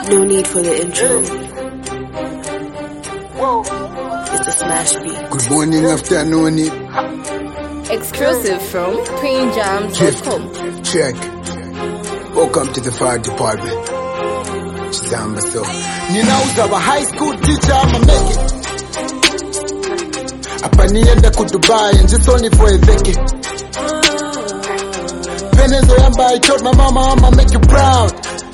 No need for the intro. It's a smash beat. Good morning, afternoon. Exclusive from PraineJams.com. Check. Welcome to the fire department. Chizamba so. Ninauza wa high school teacher, I'ma make it. Hapa nienda ku Dubai and just only for a vacay. Venezo yamba, I told my mama I'ma make you proud.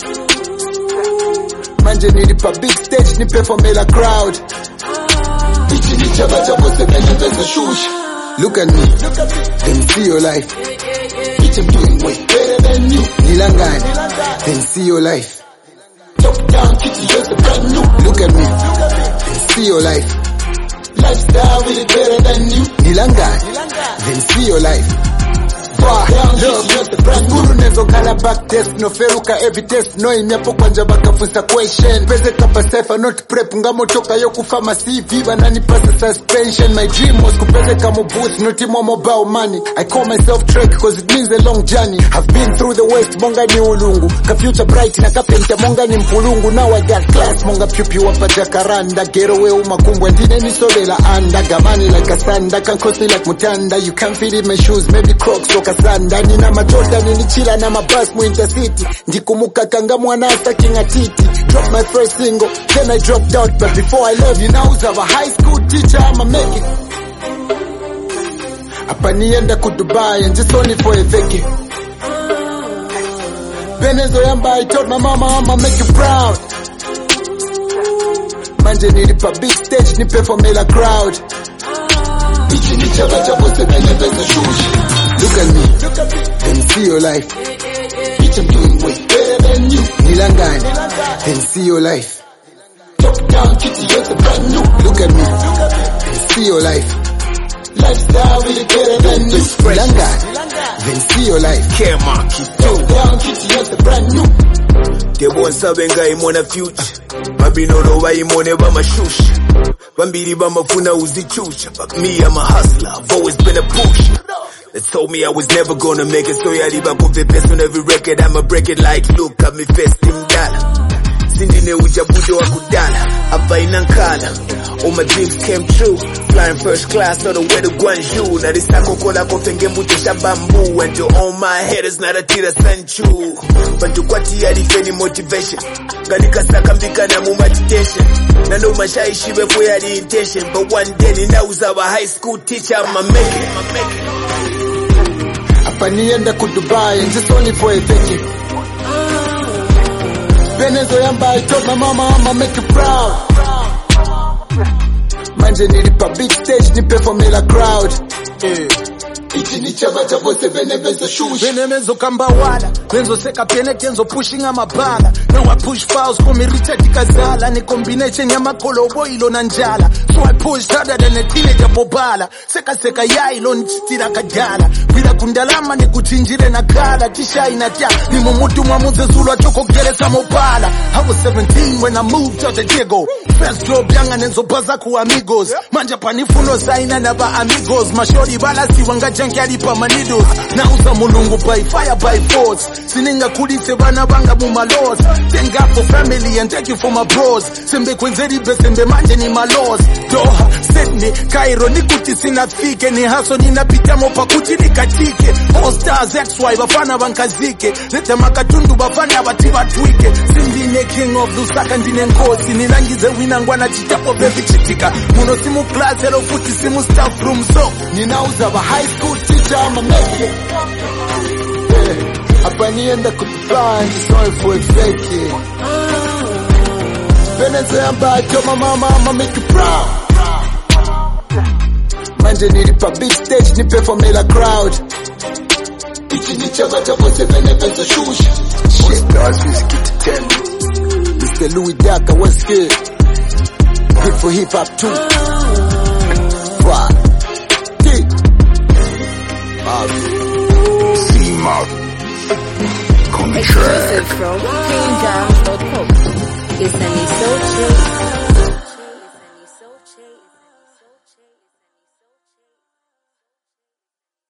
Manje nilipa big stage, nipe for mela crowd. Ichi ni chaba chabo sebenye pesa shush. Look at me, then see your life. Bitch, I'm doing way better than you. Nilangani, then see your life. Top down, kitty, just a brand new. Look at me, then see your life. Lifestyle really better than you. Nilangani, then see your life. Guru nezo kala back test. No feruka every test. No inyapo kwanja baka funsa question. Pese kapa cypher not prep. Ngamo toka yoku pharmacy. Viva nani pasa suspension. My dream was kupese kamo booth. No timo mobile money. I call myself Trek cause it means a long journey. I've been through the west. Monga ni ulungu. Ka future bright na kapenta. Monga ni mpulungu. Now I got class. Monga pupi wapa jacaranda. Get away umakumbwa. Ndine ni sobela anda. Gamani like a sanda. Can cost me like mutanda. You can't fit in my shoes. Maybe Crocs or kasanda. Nina majota nilichila na mabus mu intercity. Ndikumuka kanga mwana stacking a titi. Drop my first single, then I dropped out. But before I left, ninauza wa high school teacher, I'ma make it. Hapa nienda ku Dubai and just only for a vacay. Venezo yamba, I told my mama I'ma make you proud. Manje nilipa big stage, nipe for mela crowd. Ichi ni chaba chabo sebenye pesa shush. Look at me, then see your life. Bitch, I'm doing way better than you. Nilangani, then see your life. Top down, kitty, just a brand new. Look at me, then see your life. Lifestyle really better than you. Nilangani, then see your life. Care market. Top down, kitty, just a brand new. They won't sabenga imona future. Mabinoro wa imone ba mashush. Bambiri ba mafuna uzichusha. But me, I'm a hustler. I've always been a pusher. They told me I was never gonna make it, so yaliba put the best on every record. I'ma break it like, look, I'm investing dollar. Sindine ujabujo wa kudala, hapa inankala. All my dreams came true, flying first class all the way to Guangzhou. Na risako kola kofenge mbutisha bamboo. And to all my haters, not a tira sanchu. Bantu kwati yalifeni motivation. Ganika saka mbika na mu meditation. Na no mashaishi before yali intention. But one day ninauza wa high school teacher, I'ma make it. Hapa nienda ku Dubai and just only for a vacay. Venezo yamba, I told my mama I'ma make you proud. Manje nilipa big stage, nipe for mela crowd. Ichi ni chaba chabo sebene benzo shush. Venemezo kamba wala Benzo seka pene kenzo pushing amabala. Now I push files for me richeti kazala. Ni combination ya makolo boilo na njala. So I pushed harder than a teenager bobala. Seka ya ilo nchitira kajala. Bila kundalama ni kuchinjire na kala. Tisha inatia ni mumutu mwamuze zulu atoko gereza mobala. I was 17 when I moved to the Diego. First job yanga nenzo baza ku amigos. Manja panifuno saina na ba amigos. Mashori bala si wanga janki alipa manidos. Nauza mulungu by fire by force. Sininga kulise bana banga mumalos. Thank God for family and thank you for my bros. Sembe kwenzeri besembe manje ni malos. Doha, Sydney, Cairo nikuti sinafike. Ni haso ninapita mopa kuti nikatike. All stars XY bafana bankazike. Lete makatundu bafana batiba twike. Sindine king of Lusaka ndine nkosi. Nilangize winangwana chitapo baby chitika. Muno simu class hello futi simu staff room so. Ninauza wa high school teacher, I'ma make it. Hapa nienda ku Dubai, just only for a vacay. Venezo yamba, I told my mama I'ma make you proud. Manje nilipa big stage, nipe for mela crowd. Ichi ni chaba chabo sebene benzo shush. Shit, stars whiskey to 10. Mr. Louis Daka, what's good? Good for hip hop too. Wow. Exclusive from PraineJams.com. It's an